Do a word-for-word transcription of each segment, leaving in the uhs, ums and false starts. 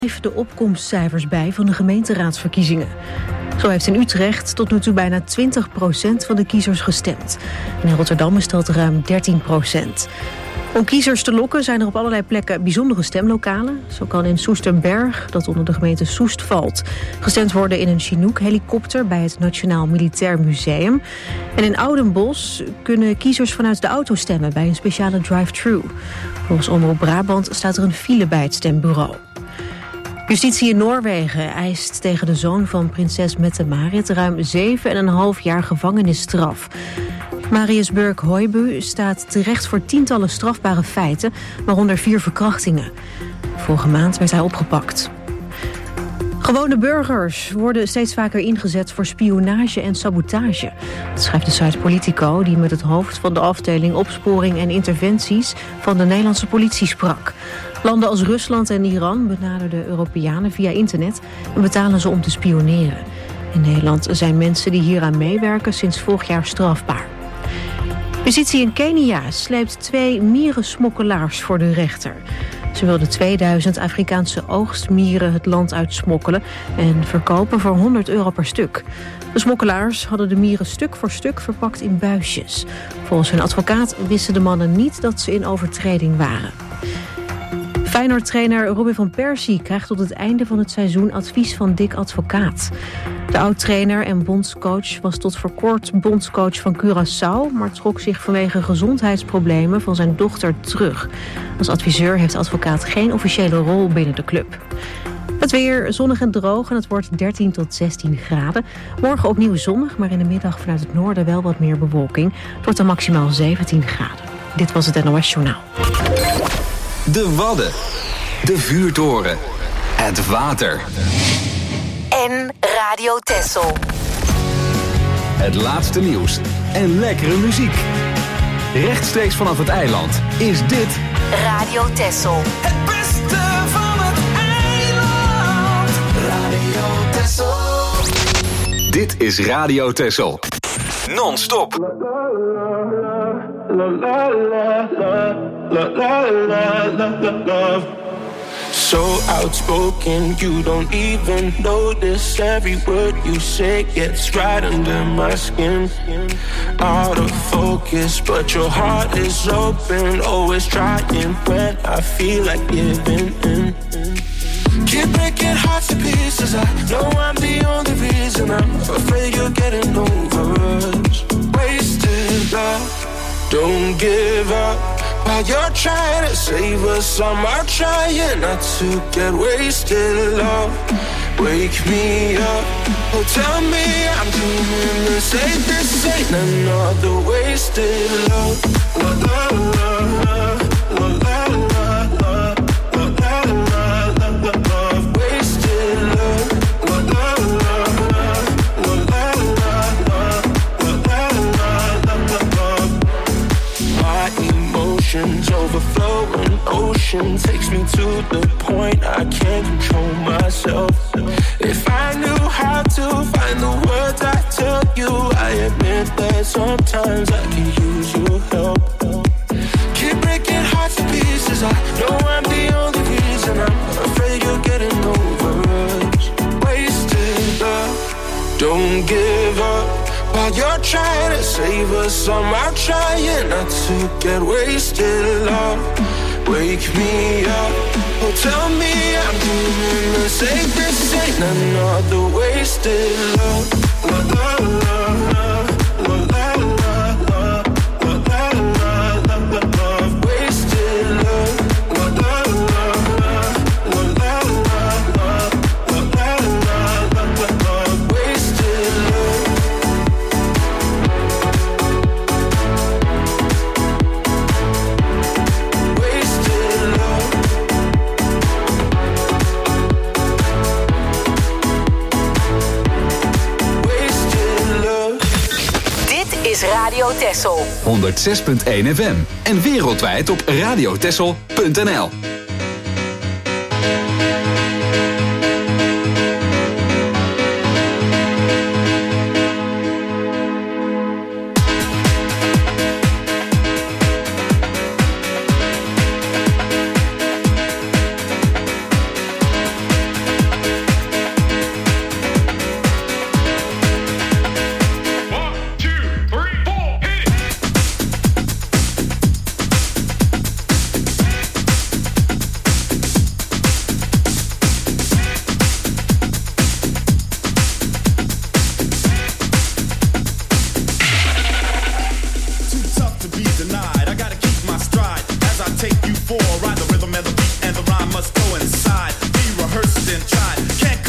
de opkomstcijfers bij van de gemeenteraadsverkiezingen. Zo heeft in Utrecht tot nu toe bijna twintig procent van de kiezers gestemd. En in Rotterdam is dat ruim dertien procent. Om kiezers te lokken zijn er op allerlei plekken bijzondere stemlokalen. Zo kan in Soesterberg, dat onder de gemeente Soest valt, gestemd worden in een Chinook-helikopter bij het Nationaal Militair Museum. En in Oudenbosch kunnen kiezers vanuit de auto stemmen bij een speciale drive-thru. Volgens Omroep Brabant staat er een file bij het stembureau. Justitie in Noorwegen eist tegen de zoon van prinses Mette-Marit ruim zeven en een half jaar gevangenisstraf. Marius Burk Høibu staat terecht voor tientallen strafbare feiten, waaronder vier verkrachtingen. Vorige maand werd hij opgepakt. Gewone burgers worden steeds vaker ingezet voor spionage en sabotage. Dat schrijft de site Politico, die met het hoofd van de afdeling opsporing en interventies van de Nederlandse politie sprak. Landen als Rusland en Iran benaderden Europeanen via internet en betalen ze om te spioneren. In Nederland zijn mensen die hieraan meewerken sinds vorig jaar strafbaar. Justitie in Kenia sleept twee mierensmokkelaars voor de rechter. Ze wilden tweeduizend Afrikaanse oogstmieren het land uitsmokkelen en verkopen voor honderd euro per stuk. De smokkelaars hadden de mieren stuk voor stuk verpakt in buisjes. Volgens hun advocaat wisten de mannen niet dat ze in overtreding waren. Feyenoord-trainer Robin van Persie krijgt tot het einde van het seizoen advies van Dick Advocaat. De oud-trainer en bondscoach was tot voor kort bondscoach van Curaçao, maar trok zich vanwege gezondheidsproblemen van zijn dochter terug. Als adviseur heeft de Advocaat geen officiële rol binnen de club. Het weer zonnig en droog en het wordt dertien tot zestien graden. Morgen opnieuw zonnig, maar in de middag vanuit het noorden wel wat meer bewolking. Het wordt dan maximaal zeventien graden. Dit was het N O S Journaal. De Wadden, de vuurtoren, het water. En Radio Texel. Het laatste nieuws en lekkere muziek. Rechtstreeks vanaf het eiland is dit Radio Texel. Het beste van het eiland. Radio Texel. Dit is Radio Texel. Non-stop. La la la la la la la. So outspoken, you don't even notice. Every word you say gets right under my skin. Out of focus, but your heart is open. Always trying when I feel like giving in. Keep breaking hearts to pieces. I know I'm the only reason. I'm afraid you're getting over us. Wasted love, don't give up. While you're trying to save us, I'm out trying not to get wasted. Love, wake me up. Oh, tell me I'm doing the same. This ain't another wasted love. La la la la la la la la la la la la. Wasted love. La la la la la la la la la. My emotions overflow, an ocean takes me to the point I can't control myself. If I knew how to find the words I tell you, I admit that sometimes I can use your help. Keep breaking hearts to pieces. I know I'm the only reason. I'm afraid you're getting over us. Wasted love, don't give up. While you're trying to save us, I'm out trying not to get wasted. Love, wake me up. Oh, tell me I'm doing the same. This ain't another wasted love. La la la la la la la la la la la la. Wasted love. La la la la la la la la la la la. Wasted love. Is Radio Texel. honderdzes punt één F M en wereldwijd op radiotexel punt n l.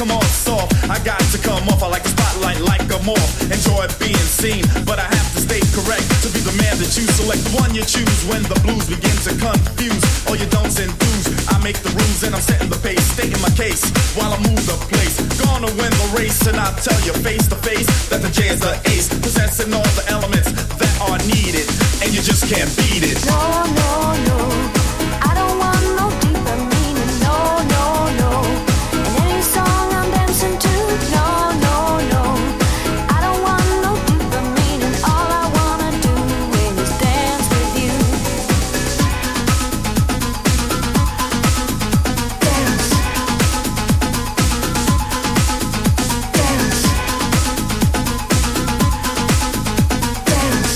come on soft. I got to come off, I like the spotlight like a moth. Enjoy being seen, but I have to stay correct to be the man that you select. The one you choose when the blues begin to confuse all your don'ts and do's. I make the rules and I'm setting the pace, stating my case while I move the place. Gonna win the race and I'll tell you face to face that the J is the ace, possessing all the elements that are needed, and you just can't beat it. No, no, no, I don't want no deeper meaning. No, no, no, and any song I'm dancing to. No, no, no, I don't want no deeper meaning. All I wanna do is dance with you. Dance, dance, dance.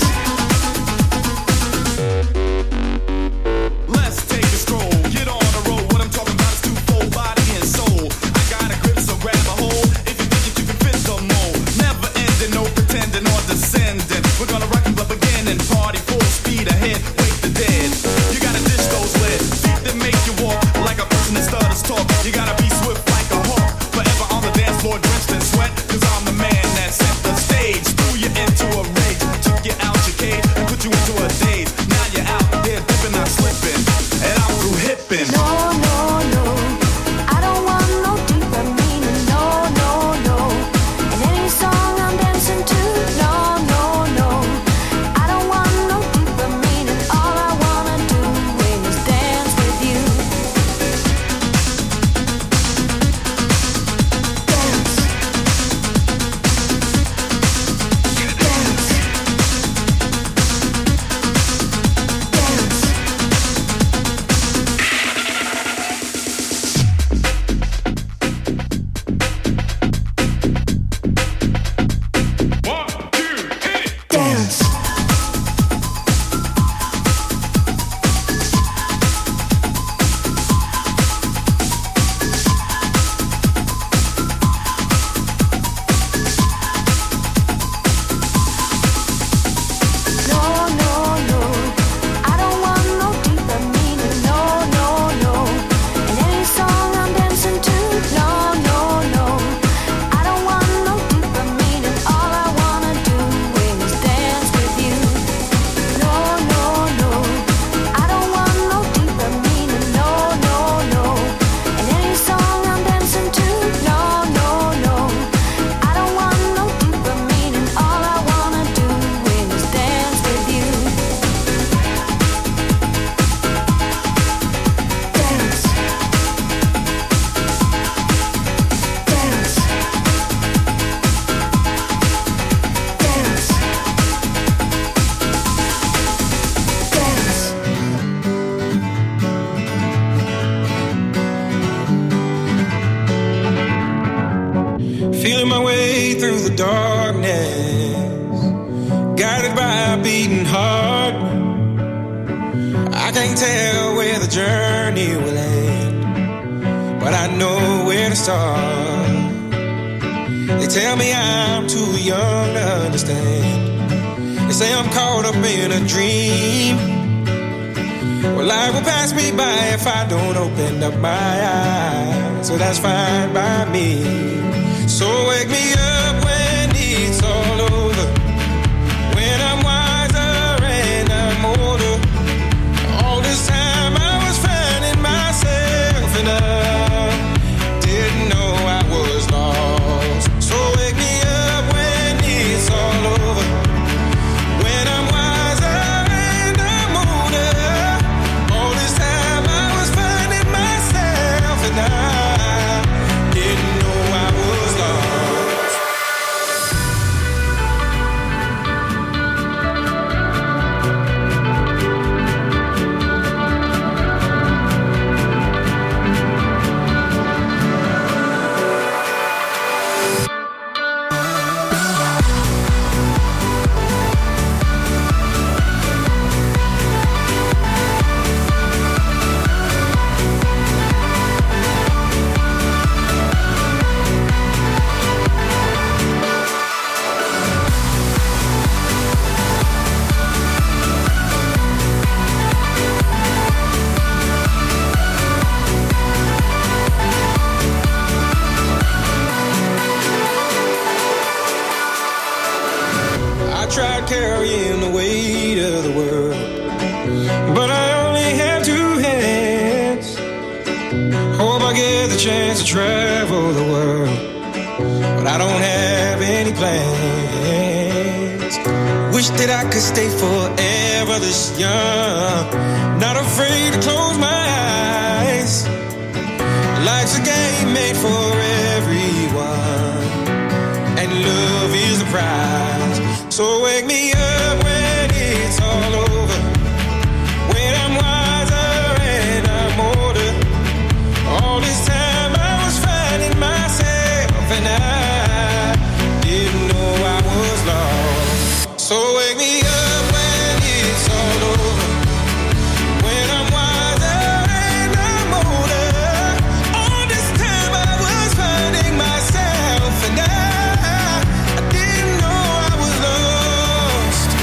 Let's take a stroll, get on the road. What I'm talking about is twofold, body and soul. I got a grip, so grab a hold. If you think that you can fit the mold, never ending, no pretending or descending. We're gonna rock and bluff again and party full speed ahead. Wake the dead. You gotta dish those lead, feet that make you walk like a person that stutters talk. You gotta be swift like a hawk, forever on the dance floor, drenched in sweat. Cause I'm the man that set the stage, threw you into a rage, took you out your cage and put you into a daze. Now you're out there dipping, not slipping, and I'm through hipping. No, no, no, I don't want no deeper meaning. No, no, no, and any song I'm dancing to. No, no, no, I don't want no deeper meaning. All I wanna do is dance with you. Dance, dance, dance. No, no, no, I don't want no deeper meaning. No, no, no, and any song I'm dancing to. No, no, no, I don't want no deeper meaning. All I wanna do is dance with you. No, no, no, I don't want no deeper meaning. No, no, no, and any song I'm dancing to. No, no, no, I don't want no deeper meaning. All I wanna do is dance with you. Dance, dance, dance, dance. Feeling my way through the darkness, guided by a beating heart. I can't tell where the journey will end, but I know where to start. They tell me I'm too young to understand. They say I'm caught up in a dream. Well, life will pass me by if I don't open up my eyes. So that's fine by me. So wake me up when it's all over, when I'm wiser and I'm older. All this time I was finding myself and I didn't know I was lost. So wake me up when it's all over, when I'm wiser and I'm older. All this time I was finding myself and I didn't know I was lost. to travel the world, but I don't have any plans. Wish that I could stay forever this young, not afraid to close my eyes. Life's a game made for everyone, and love is the prize. So wake me up when it's all over, when I'm wiser and I'm older. All this time I was finding myself, and I didn't know I was lost. So wake me up when it's all over, when I'm wiser and I'm older. All this time I was finding myself, and I, I didn't know I was lost.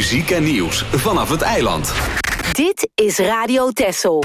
muziek en nieuws vanaf het eiland. Dit is Radio Texel.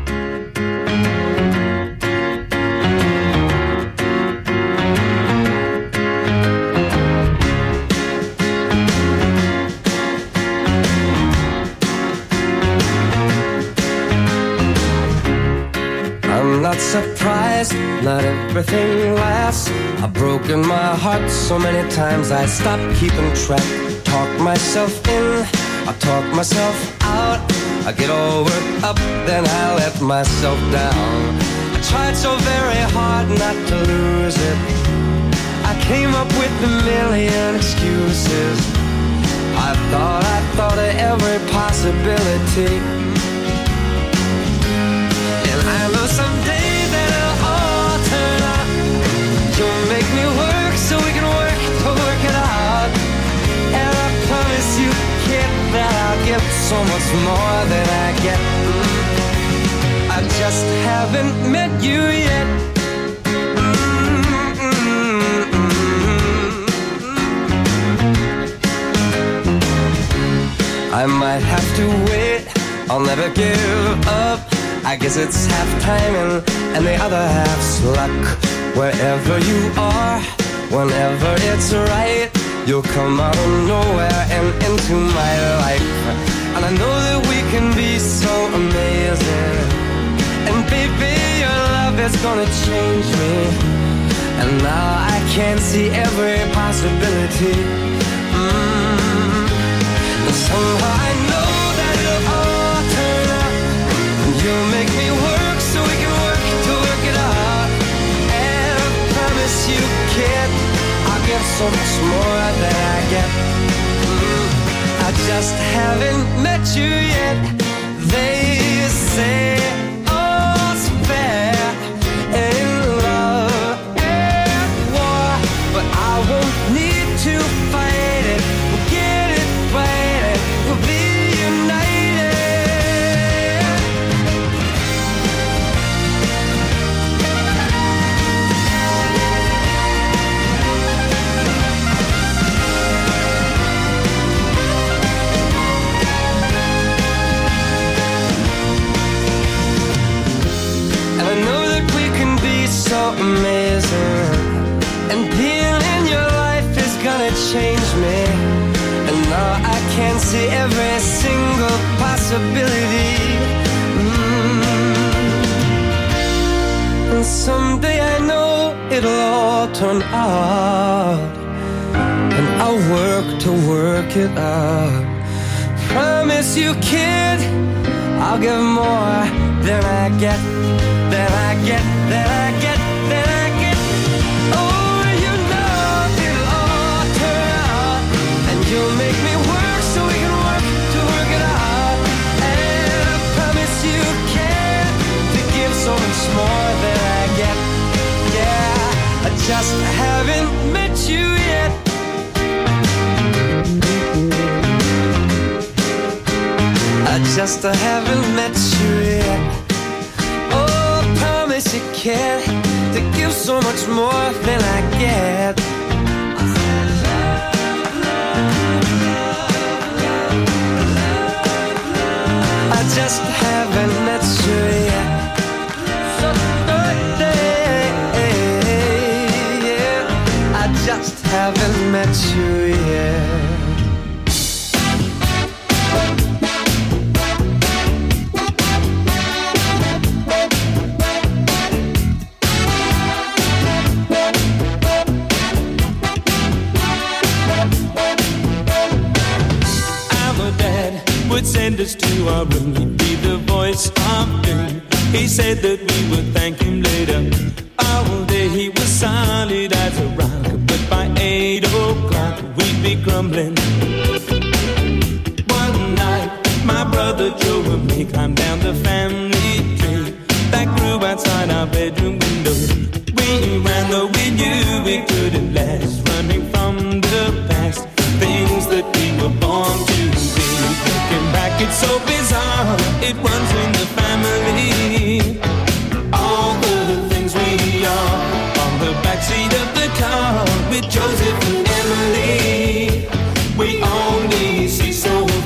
I'm not surprised, not everything lasts. I've broken my heart so many times I stopped keeping track. Talk myself in, I talk myself out. I get all worked up, then I let myself down. I tried so very hard not to lose it. I came up with a million excuses. I thought, I thought of every possibility. And I know someday that it'll all turn out. You'll make me work so we can work to work it out. And I promise you, kid, that I'll give so much more than I get. Mm. I just haven't met you yet. I might have to wait, I'll never give up. I guess it's half timing and the other half's luck. Wherever you are, whenever it's right, you'll come out of nowhere and into my life. And I know that we can be so amazing. And baby, your love is gonna change me. And now I can see every possibility. Mm. And somehow I know that it'll all turn out. And you'll make me work so we can work to work it out. And I promise you, kid, I'll give so much more than I get. Mm. I just haven't met you yet. They say all's fair in love and war, but I won't need to fight it. We'll get it right, we'll be united. And I know that we can be so amazing. And being in your life is gonna change me. And now I can see every single possibility. Mm. And someday I know it'll all turn out. And I'll work to work it out. Promise you, kid, I'll give more than I get, than I get, than I get, than I get. Oh, you know it'll all turn out. And you'll make me work so we can work to work it out. And I promise you can to give so much more than I get. Yeah, I just haven't met you yet. I just haven't met you yet. Oh, I promise you can to give so much more than I get. I just haven't met you yet. I just haven't met you yet. Would send us to our room, he'd be the voice of doom. He said that we would thank him later. All day he was solid as a rock, but by eight o'clock we'd be crumbling. One night my brother Joe and me climbed down the family tree that grew outside our bedroom window. We ran though we knew we couldn't last, running from the past, things that we were born to be. Looking back, it's so bizarre, it runs in the family. All the things we are on the backseat of the car with Joseph and Emily. We only see so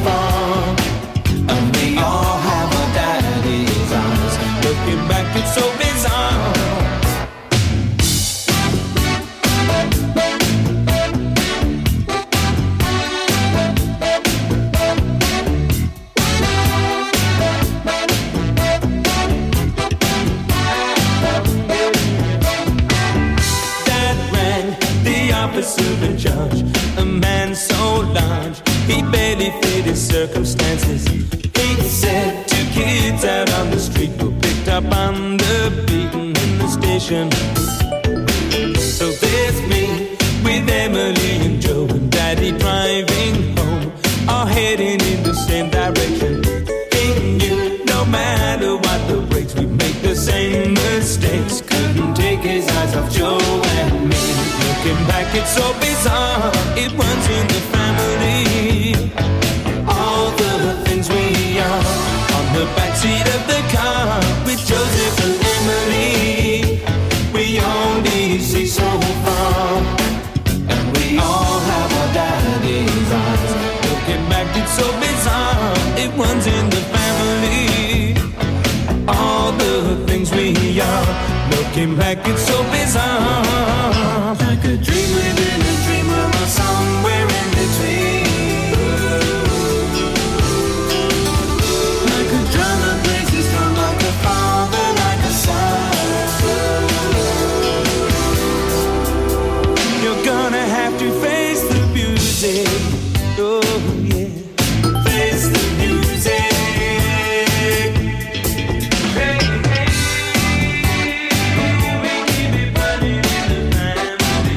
judge, a man so large, he barely fit his circumstances. He said two kids out on the street were picked up on the beaten in the station. So there's me with Emily and Joe and Daddy driving home, all heading in the same direction. He knew no matter what the brakes, we make the same mistakes. Couldn't take his eyes off Joe and me. Looking back, it's so bizarre, it runs in the family. All the things we are on the backseat of the car with Joseph and Emily. We only see so far, and we all have our daddy's eyes. Looking back, it's so bizarre, it runs in the family. All the things we are, looking back, it's so bizarre. Like a dream within a dream, or somewhere in between. Like a drum that plays his drum, like a father, like a son. You're gonna have to face the music. Oh yeah, face the music. Hey, hey, we keep it running in the family.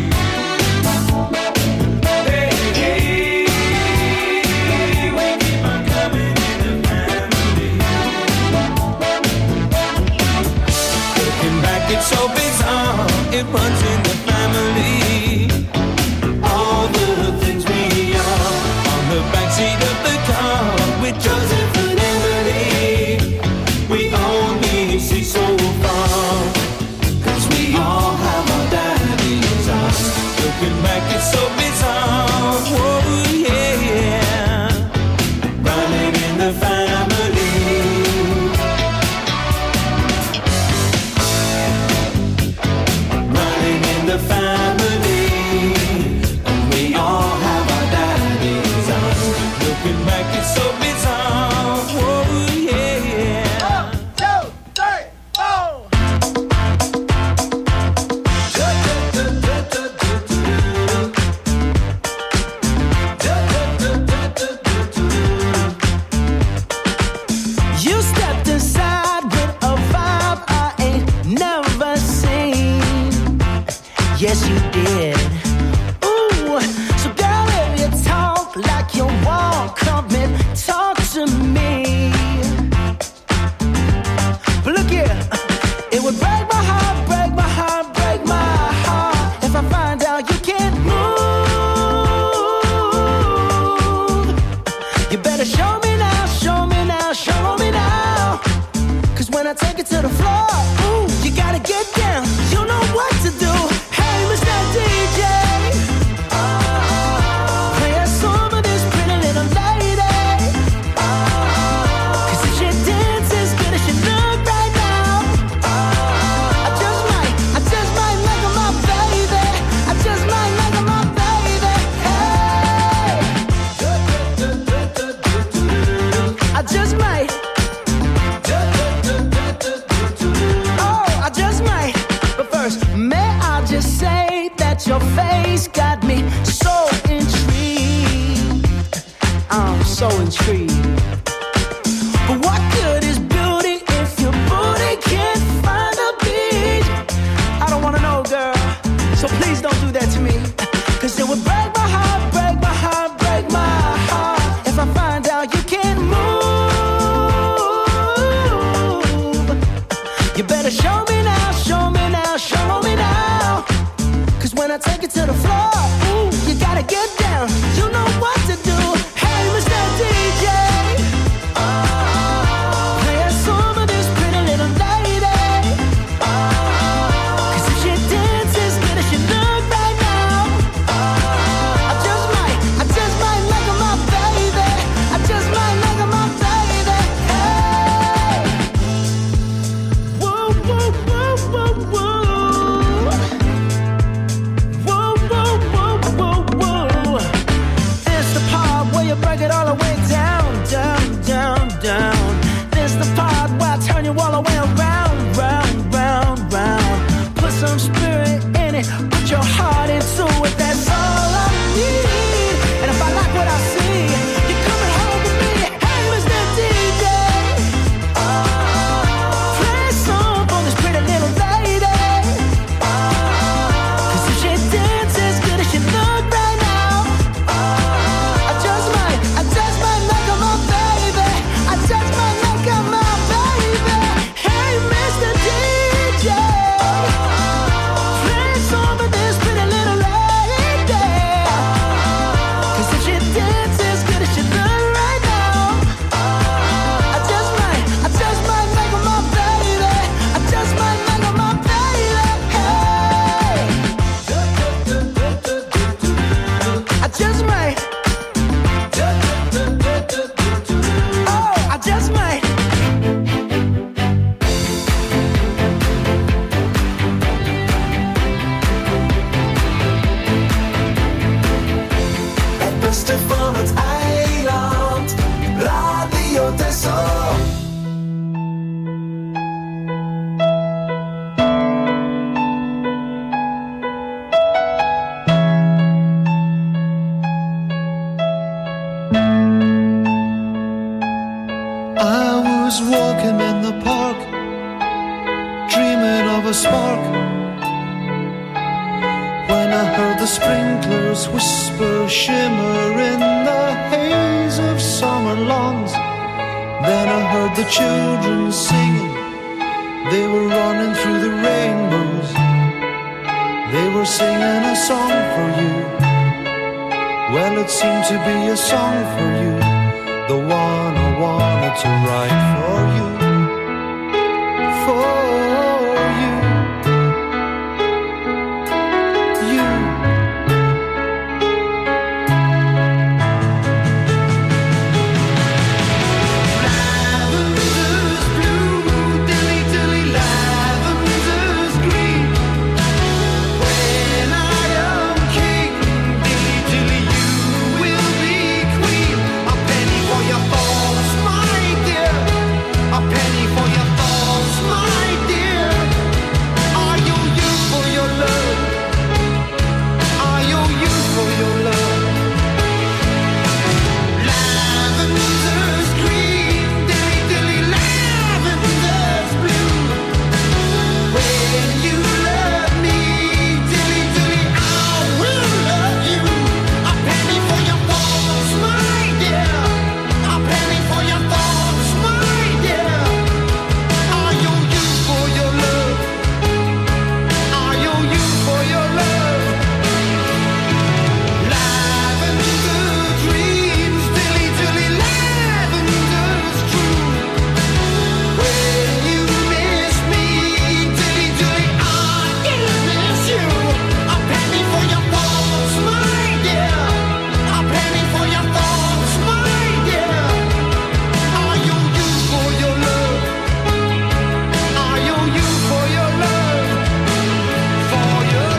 Hey, hey, we keep on coming in the family. Looking back, it's so bizarre, it runs in the family. All the things we are on the backseat of the car with Joseph and Emily. We only see so far, cause we all have our daddy's eyes. Looking back, it's so bizarre. Whoa, yeah, yeah. Running in the family. Running in the family. And we all have our daddy's eyes. Looking back, it's so bizarre. Whoa, yeah, yeah. One, two, three, four. You stepped inside with a vibe I ain't never seen. Yes, you did. Ooh, so girl, if you talk like you walk, come and talk to me. But look here, it would break my heart, break my heart, break my heart if I find out you can't move. You better show me now, show me now, show me now. Cause when I take it to the floor, ooh, you gotta get down. You know what to do. Hey, Mister D J, play a song of this pretty little lady. Cause if she dances as good as she look right now, I just might, I just might like her, my baby. I just might like her, my baby. Hey, I just might. Oh, I just might. But first, may I just say that your face got me so intrigued. I'm so intrigued. But what good is beauty if your booty can't find a beat? I don't wanna know, girl, so please don't do that to me. Cause it would break my heart, break my heart, break my heart if I find out you can't move. You better show me now, show me now, show me now. Cause when I take it to the floor, ooh, you gotta get down. You know what to do. Hey, Mister D J, play a song of this pretty little lady. Cause if she dances as good as she look right now, I just might, I just might like her, my baby. I just might like her, my baby. Hey, whoa, whoa, whoa, whoa, whoa. Whoa, whoa, a spark. When I heard the sprinklers whisper, shimmer in the haze of summer lawns. Then I heard the children singing. They were running through the rainbows. They were singing a song for you. Well, it seemed to be a song for you, the one I wanted to write for you. For you. You. Lavender's blue, dilly dilly, lavender's green. When I am king, dilly dilly, you will be queen. A penny for your thoughts, my dear. A penny for your thoughts, my dear. I owe you for your love. I owe you for your love. Lavender's green, dilly dilly, lavender's blue. When you love me, dilly dilly, I will love you. A penny for your thoughts, my dear. A penny for your thoughts, my dear. I owe you for your love. I owe you for your love. Lavender dreams, dilly dilly, lavender's true. When you miss me, dilly dilly, I will miss you. A penny for your thoughts, my dear. A penny for your thoughts, my dear. I owe you for your love. I owe you for your love. For your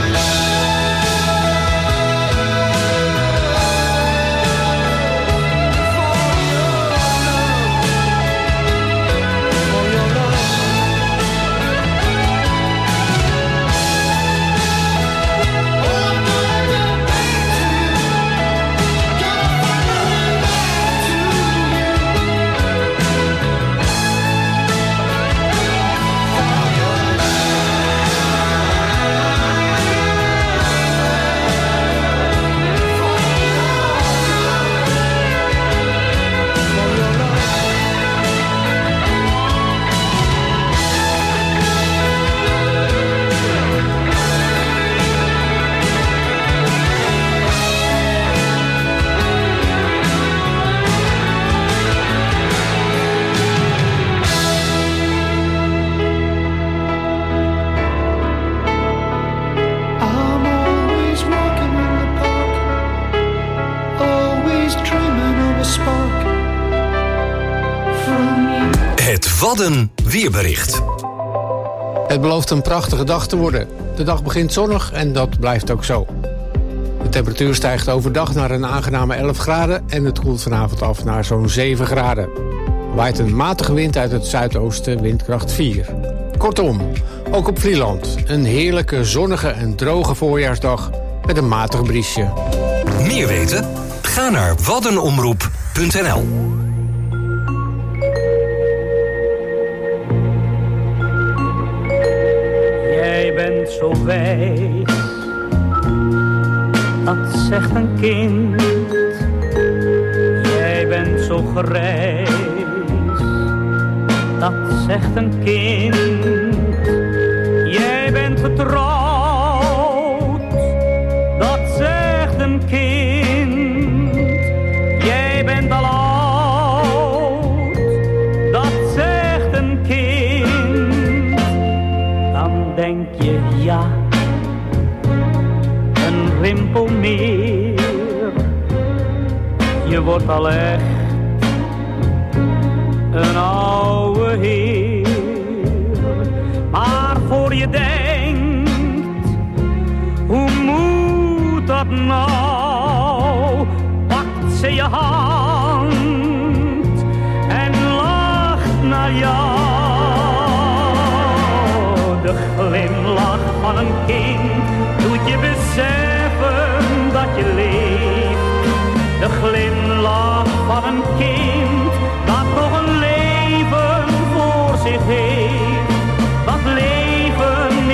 I'm always walking in the park, always dreaming of a spark from you. Het Wadden weerbericht. Het belooft een prachtige dag te worden. De dag begint zonnig en dat blijft ook zo. De temperatuur stijgt overdag naar een aangename elf graden... en het koelt vanavond af naar zo'n zeven graden. Er waait een matige wind uit het zuidoosten, windkracht vier. Kortom, ook op Vlieland een heerlijke, zonnige en droge voorjaarsdag... met een matig briesje. Meer weten? Ga naar waddenomroep punt n l. Jij bent zo wijs, dat zegt een kind. Jij bent zo grijs, dat zegt een kind. Jij bent getrouwd, dat zegt een kind. Jij bent al oud, dat zegt een kind. Dan denk je ja, een rimpel meer. Je wordt al echt een oude heer. Maar voor je denkt, hoe moet dat nou? Pakt ze je hand en lacht naar jou. De glimlach van een kind doet je beseffen dat je leeft. De glimlach van een kind dat nog een leven voor zich heeft. Dat leven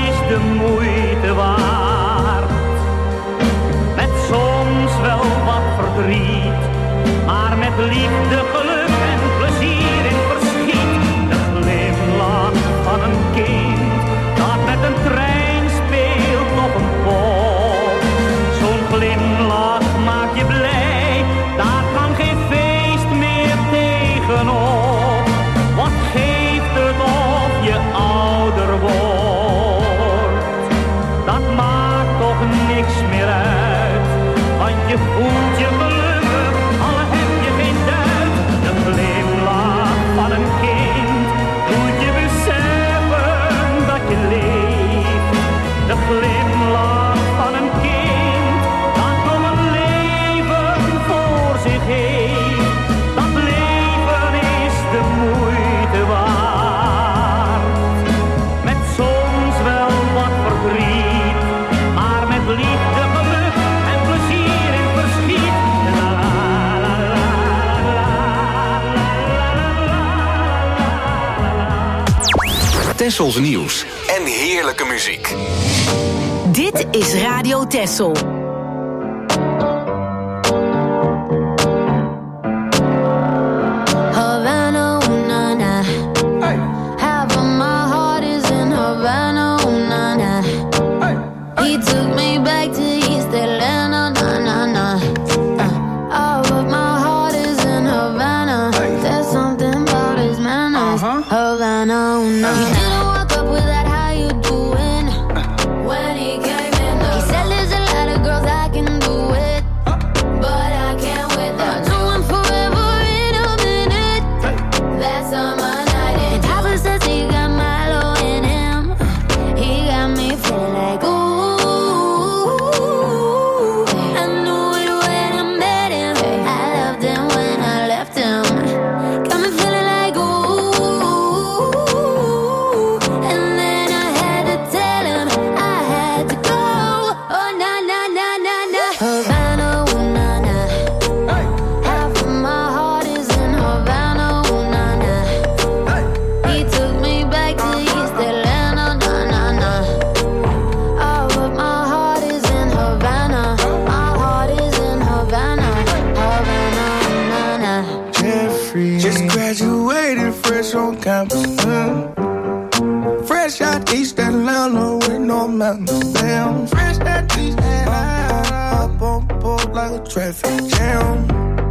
Tessels nieuws en heerlijke muziek. Dit is Radio Tessel. Havana, ooh, na, na. Half of my heart is in Havana, ooh, na, na. He took me back to East Atlanta, na, na, na. Uh, all of my heart is in Havana. There's something about his manners. Havana, ooh, na, na. He didn't walk up with that, how you doing? When he came in, he said, there's a lot of girls I can do it, but I can't with that. No one forever in a minute. That's on my night. And Papa says he got Milo in him. He got me feeling like ooh. I knew it when I met him. I loved him when I left him. Got me feeling like ooh. And then I had to tell him I had to go. Oh na na na na na. Havana, ooh na na. Half of my heart is in Havana, ooh na na. He took me back to East Atlanta, na na na. All of my heart is in Havana. My heart is in Havana, Havana, ooh na na. Jeffrey just graduated fresh on campus. Mm. Fresh out East Atlanta with no mountains. Damn, fresh out East Atlanta. Up on board like a traffic jam.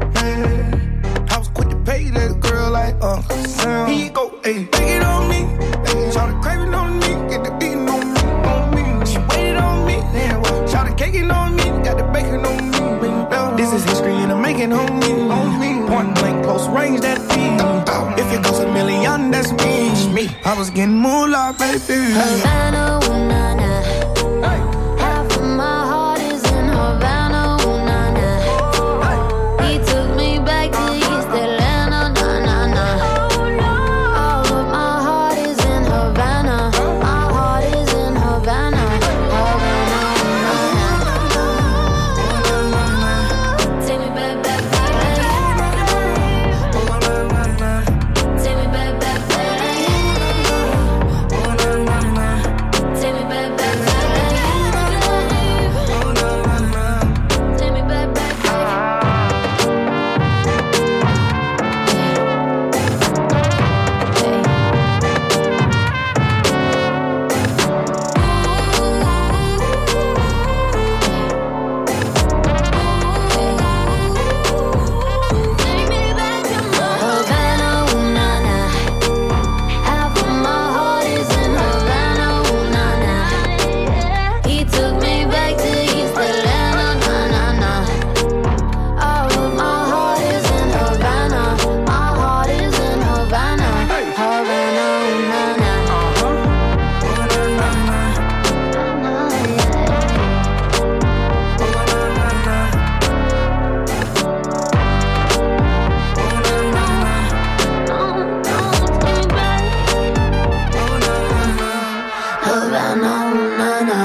Man, I was quick to pay that girl like Uncle Sam. Here you go, ayy, take it on me. Ayy, shout the craving on me, get the beating on me, on me. She waited on me, then what? Shout the caking on me, got the bacon on me. This is history and I'm making on me, on me. Point blank, close range, that feed. If it goes a million, that's me. me. I was getting moolah, baby. Havana, ooh na na. Half of my heart is in Havana, ooh na na. He took me back to East Atlanta, na na na. All of my heart is in Havana. My heart is in Havana, Havana, ooh na na. Take me back, back, back. Take me back, back, back. Take me back, back, back. Take me back, back, Havana, ooh na na. Half of my heart is in Havana, ooh na na. He took me back to East Atlanta, na na na. All of my heart is in Havana. My heart is in Havana, Havana, ooh na na. Havana, ooh na na.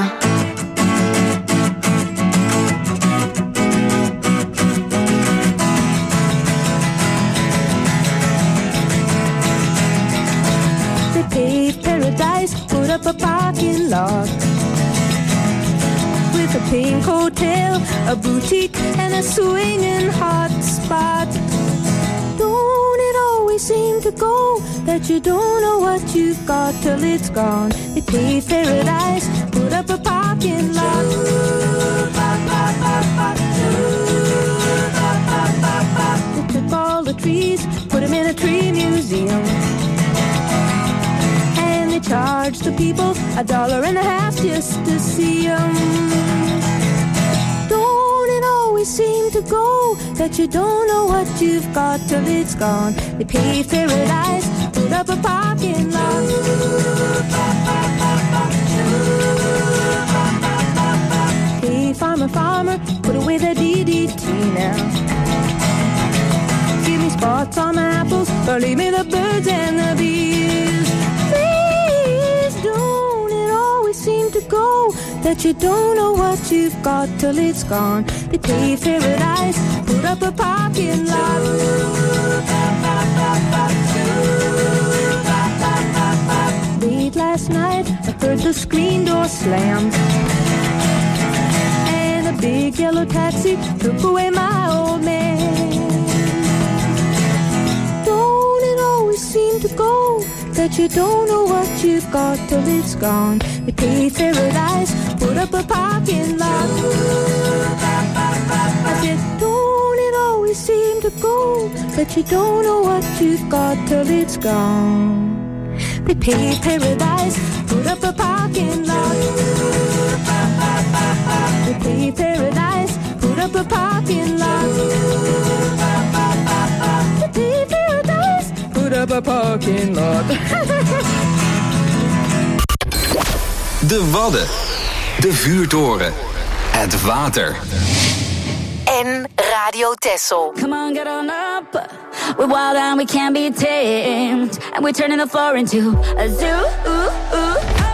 They paved paradise, put up a parking lot with a pink hotel, a boutique, and a swinging hot spot. Don't it always seem to go that you don't know what you've got till it's gone? They paved paradise, put up a parking lot. They took all the trees, put them in a tree museum. And they charged the people a dollar and a half just to see them. Don't it always seem to go that you don't know what you've got till it's gone? They paved paradise, put up a parking lot. Hey, farmer, farmer, put away the D D T now. Give me spots on my apples, or leave me the birds and the bees. Please don't it always seem to go that you don't know what you've got till it's gone? They paved paradise, put up a parking lot. Late last night, I heard the screen door slam. And a big yellow taxi took away my old man. Don't it always seem to go that you don't know what you've got till it's gone? They paved paradise, put up a parking lot. I said, don't it always seem to go that you don't know what you've got till it's gone? They paved paradise, put up a parking lot. They paved paradise, put up a parking lot. They paved paradise, put up a parking lot. De Wadden. De Vuurtoren. Het water. En Radio Texel. Come on, get on up. We're wild and we can't be tamed. And we're turning the floor into a zoo. Ooh, ooh.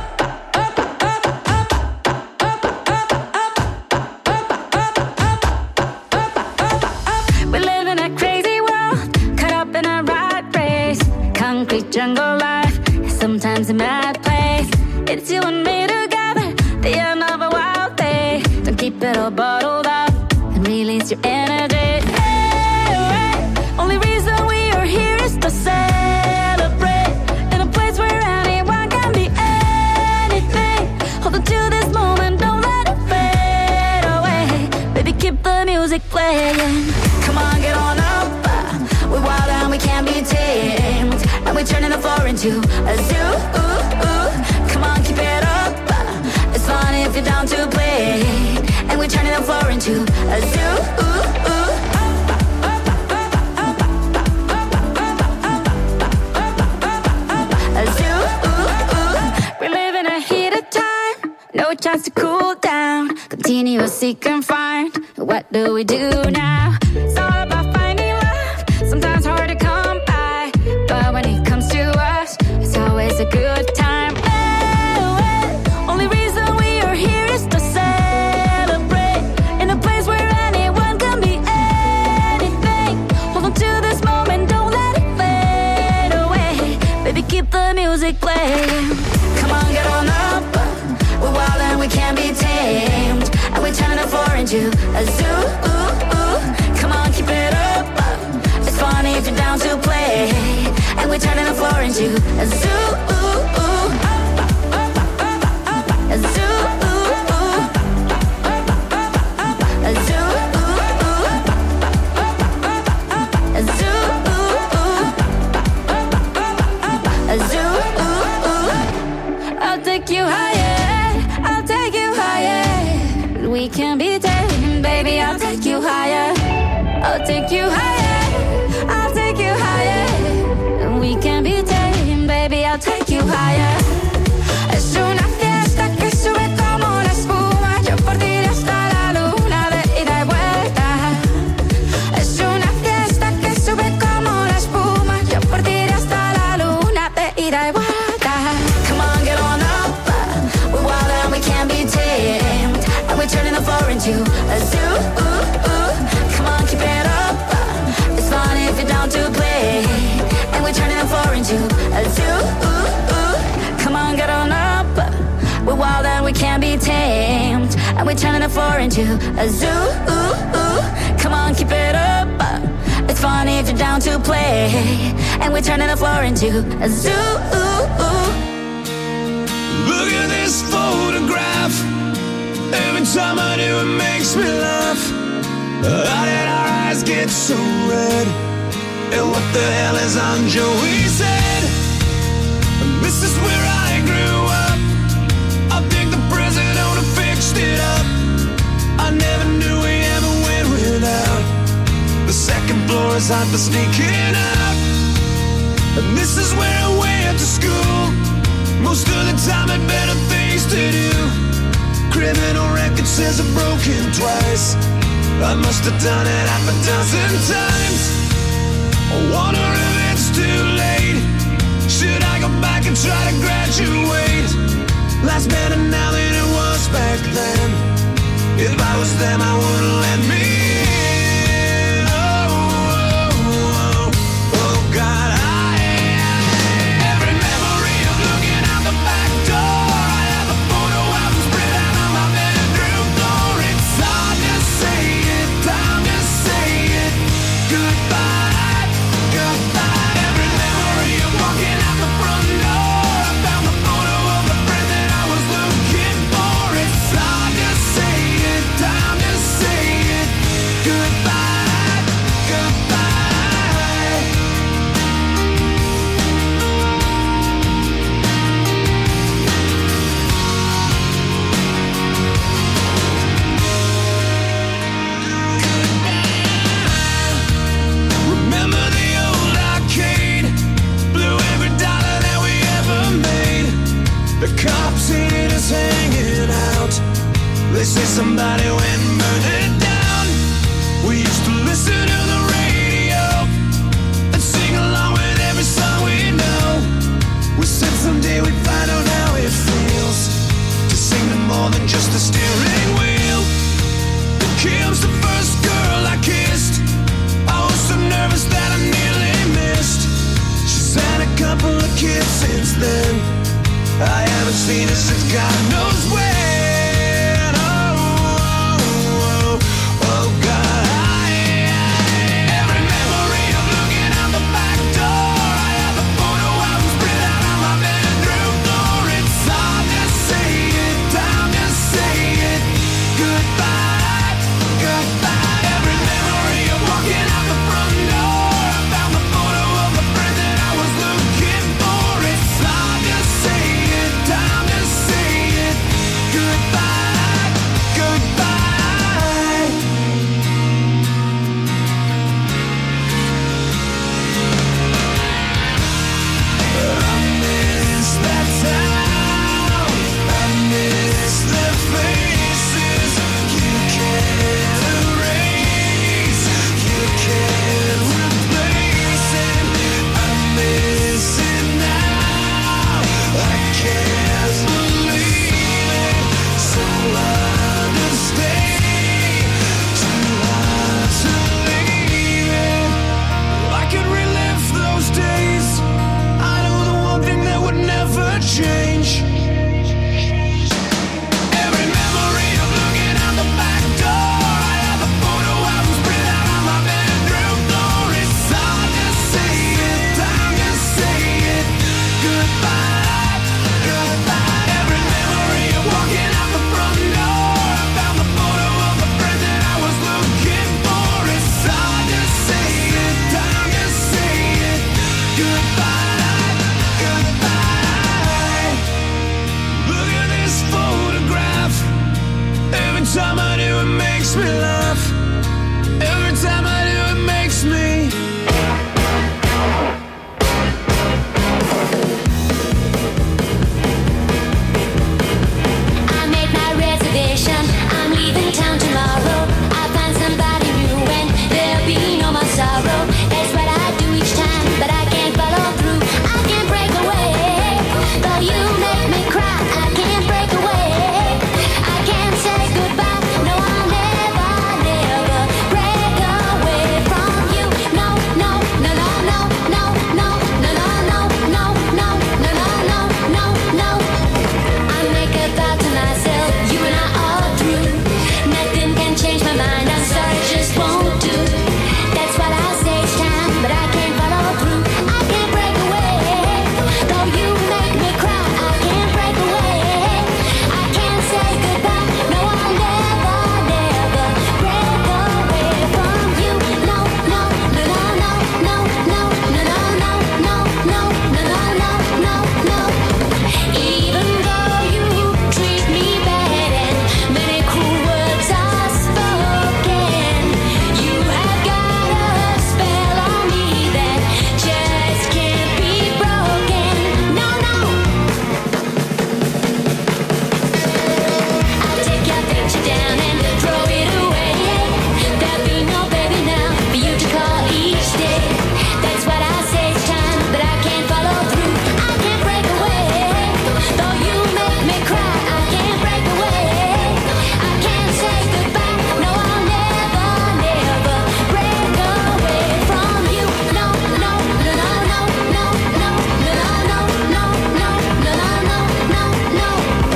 We live in a crazy world, caught up in a rat race. Concrete jungle life, sometimes a mad place. It's you and me together, the end of a wild day. Don't keep it all bottled up and release your energy. Hey, hey. Only reason we are here is to celebrate in a place where anyone can be anything. Hold on to this moment, don't let it fade away. Baby, keep the music playing. Come on, get on up. We're wild and we can't be tamed. And we're turning the floor into a zoo. Ooh, ooh. Come on, keep it up. It's fun if you're down to play. And we're turning the floor into a zoo. Ooh, ooh. A zoo. Ooh, ooh. We're living a heated time. No chance to cool down. Continuously confined. What do we do now? It's all about finding love. Sometimes hard to come by. But when it comes to us, it's always a good time. Keep the music playing. Come on, get on up. We're wild and we can't be tamed. And we're turning the floor into a zoo. Ooh, ooh. Come on, keep it up. It's funny if you're down to play. And we're turning the floor into a zoo. Ooh, ooh. A zoo. Ooh, ooh. A zoo. Ooh, ooh. A zoo. A zoo, ooh, ooh. I'll take you higher, I'll take you higher. We can be taken, baby, I'll take you higher. I'll take you higher, I'll take you higher. We can be taken, baby, I'll take you higher. Es una fiesta que sube como la espuma. Yo por ti hasta la luna de ida y vuelta. Es una fiesta que sube como la espuma. Yo por ti hasta la luna de ida y vuelta. Come on, get on up. We're wild and we can't be tamed. And we're turning the floor into a zoo. Ooh, ooh. Come on, keep it up. It's fun if you're down to play. And we're turning the floor into a zoo. Ooh, ooh. Come on, get on up. We're wild and we can't be tamed. And we're turning the floor into a zoo. Ooh, ooh. Come on, keep it up. It's fun if you're down to play. And we're turning the floor into a zoo. Look at this photograph. Every time I do it makes me laugh. How did our eyes get so red? And what the hell is on Joey's head? This is where I grew up. I think the president owner fixed it up. I never knew we ever went without. The second floor is hot for sneaking out. And this is where I went to school. Most of the time had better things to do. Criminal record says I've broken twice. I must have done it half a dozen times. I wonder if it's too late. Should I go back and try to graduate? Life's better now than it was back then. If I was them, I wouldn't let me in. Oh, oh, oh, oh God, I am. Every memory of looking out the back somebody went and burned it down. We used to listen to the radio and sing along with every song we know. We said someday we'd find out how it feels to sing to more than just the steering wheel. Kim's the first girl I kissed. I was so nervous that I nearly missed. She's had a couple of kids since then. I haven't seen her since God knows when. Oh, oh, oh, oh God. I, I, every memory of looking out the back door. I have a photo album spread out on my bedroom door. It's hard to say it, time to say it. Goodbye, goodbye. Every memory of walking out the front door. I found the photo of the friend that I was looking for. It's hard to say it, time to say it. Goodbye, goodbye. I miss that town. I miss the faces. You can't erase, you can't replace it. I miss it now. I can't believe it. So hard to stay, too hard to leave it. I could relive those days. I know the one thing that would never change. Every memory of looking out the back door. I have a photo album spread out on my bedroom door. It's hard to say it, time to say it. Goodbye, goodbye. Every memory of walking out the front door. I found the photo of the friend that I was looking for. It's hard to say it, time to say it. Goodbye, goodbye. Look at this photograph. Every time I do, it makes me laugh. Every time I do, it makes me. I made my reservation. I'm leaving town tomorrow. I'll find somebody new and there'll be no more sorrow. That's what I do each time, but I can't follow through. I can't break away. Though you make me cry, I can't break away. I can't say goodbye. No, I'll never, never break away from you. No, no, no, no, no, no, no, no, no, no, no, no, no, no, no, no, no. I make a vow to myself, you and I are through. Nothing can change my mind, I'm sorry, it just won't do. That's what I say each time, but I can't follow through. I can't break away. Though you make me cry, I can't break away. I can't say goodbye. No, I'll never, never break away from you. No, no, no, no, no, no, no, no, no, no, no, no, no, no, no, no. Even though you treat me bad and many cruel words are spoken, you have got a spell on me that just can't be broken. No, no. I'll take your picture down and throw it away. There'll be no baby now for you to call each day. That's what I say each time, but I can't follow through. I can't break away. Though you make me cry, I can't break away. I can't say goodbye. No, I'll never, never break away from you. No, no, no, no, no, no, no, no, no, no, no, no, no, no, no, no.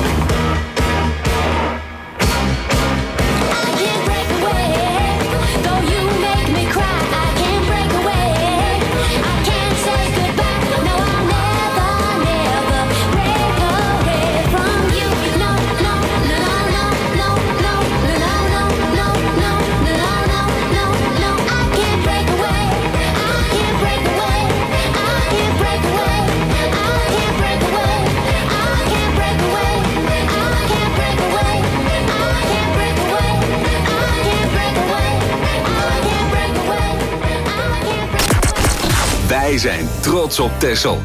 I can't break away. Though you make me cry, I can't break away. I can't say goodbye. No, I'll never, never break away from you. No, no, no, no, no, no, no, no, no, no, no, no, no, no, no. I can't break away. I can't break away. I can't break away. I can't break away. I can't break away. I can't break away. I can't break away. I can't break away. I can't break away. I can't break away. Wij zijn trots op Texel.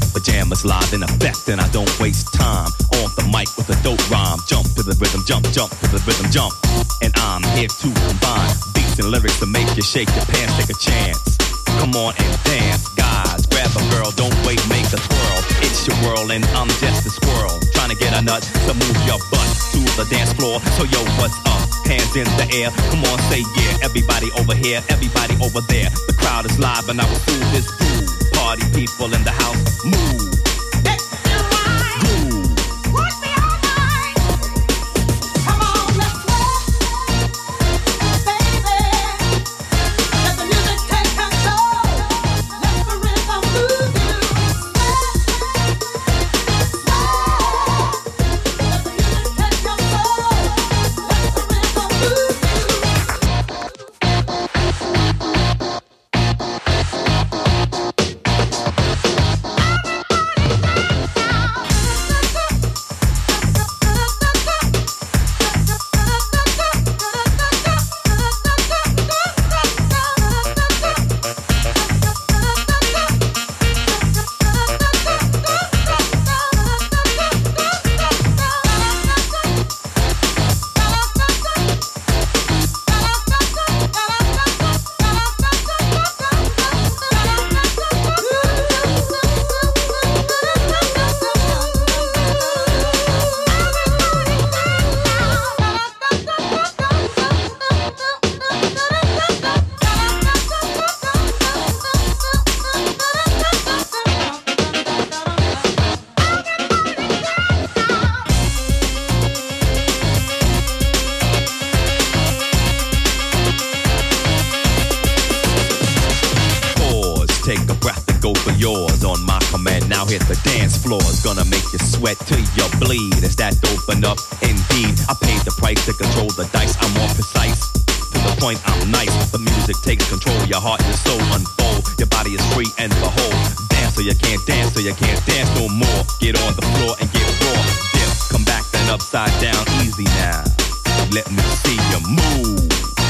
Pajamas live in effect, and I don't waste time on the mic with a dope rhyme. Jump to the rhythm, jump, jump to the rhythm, jump. And I'm here to combine beats and lyrics to make you shake your pants, take a chance. Come on and dance, guys. Grab a girl, don't wait, make a twirl. It's your world and I'm just a squirrel. Trying to get a nut to move your butt to the dance floor. So yo, what's up? Hands in the air. Come on, say yeah. Everybody over here, everybody over there. The crowd is live and I will fool this fool. Party people in the house, move. Gonna make you sweat till you bleed. Is that dope enough? Indeed, I paid the price to control the dice. I'm more precise, to the point I'm nice. The music takes control, your heart and soul unfold. Your body is free and behold. Dance so you can't dance, so you can't dance no more. Get on the floor and get raw. Dip, come back then upside down, easy now. Let me see you move.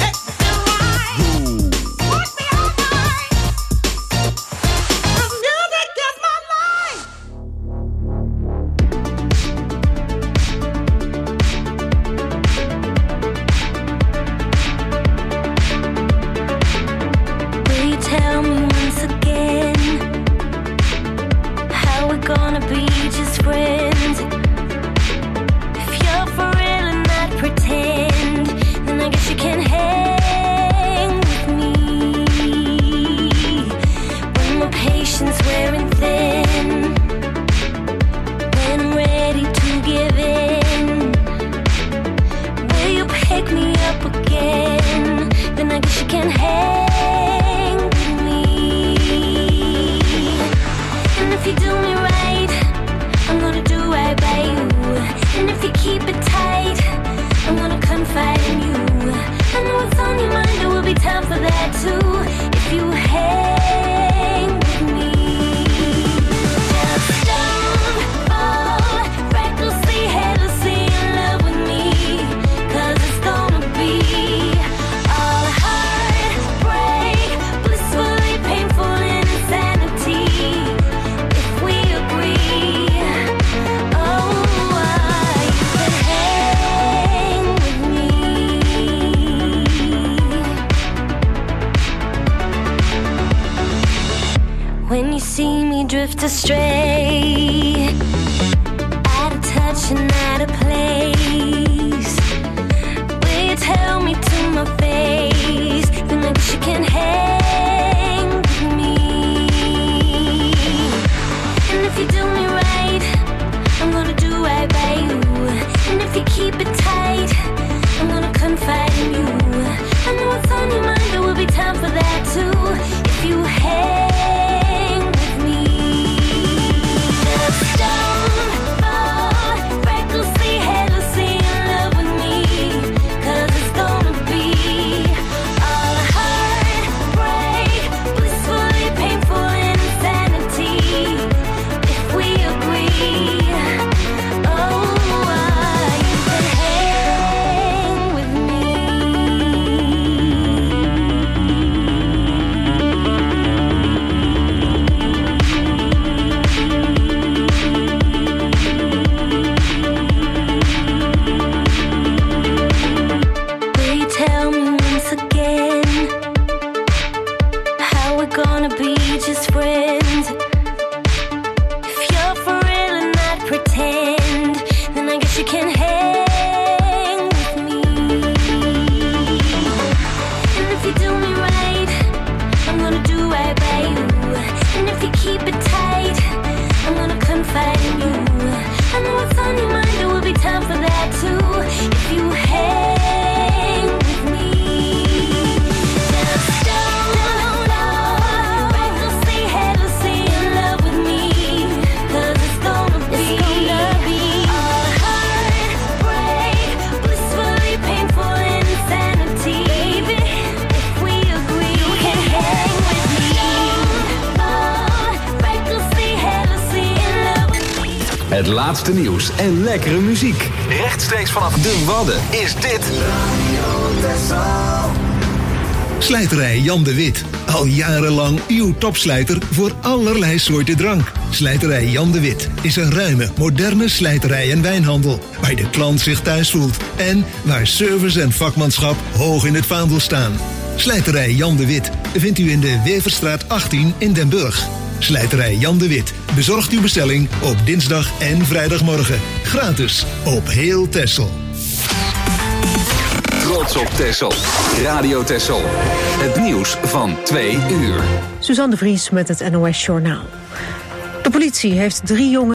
drift astray, out of touch and out of place. Will you tell me to my face that maybe she can hang with me? And if you do me right, I'm gonna do right by you. And if you keep it tight, I'm gonna confide in you. I know what's on your mind, there will be time for that too. If you hang with me, just don't fall recklessly, headlessly in love with me. 'Cause it's gonna be all heartbreak, blissfully painful insanity. If we agree, oh, uh, you can hang. Het laatste nieuws en lekkere muziek. Rechtstreeks vanaf de Wadden is dit Slijterij Jan de Wit. Al jarenlang uw topslijter voor allerlei soorten drank. Slijterij Jan de Wit is een ruime, moderne slijterij en wijnhandel. Waar de klant zich thuis voelt. En waar service en vakmanschap hoog in het vaandel staan. Slijterij Jan de Wit vindt u in de Weverstraat achttien in Den Burg. Slijterij Jan de Wit bezorgt uw bestelling op dinsdag en vrijdagmorgen. Gratis op heel Texel. Trots op Texel. Radio Texel. Het nieuws van twee uur. Suzanne de Vries met het N O S Journaal. De politie heeft drie jongen